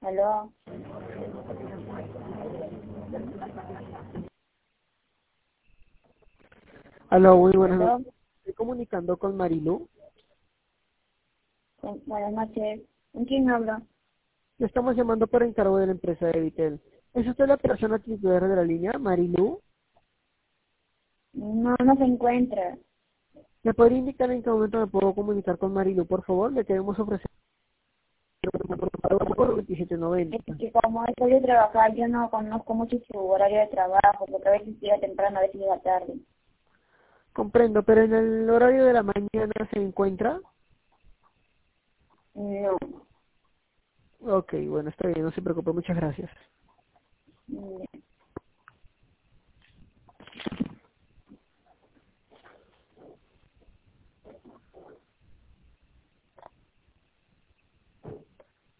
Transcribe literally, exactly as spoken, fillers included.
Aló, Aló, muy buenas noches. aló, Estoy comunicando con Marilu. bu- buenas noches. ¿Con quién habla? Le estamos llamando por encargo de la empresa de Vitel. ¿Es usted la persona titular de la línea, Marilu? No, no se encuentra. ¿Me podría indicar en qué momento me puedo comunicar con Marilu, por favor? Le queremos ofrecer por veintisiete noventa. Es que como estoy de trabajar, yo no conozco mucho su horario de trabajo, porque a veces llega temprano, a veces llega tarde. Comprendo, pero en el horario de la mañana se encuentra. No. Ok, bueno, está bien, no se preocupe, muchas gracias. Mm,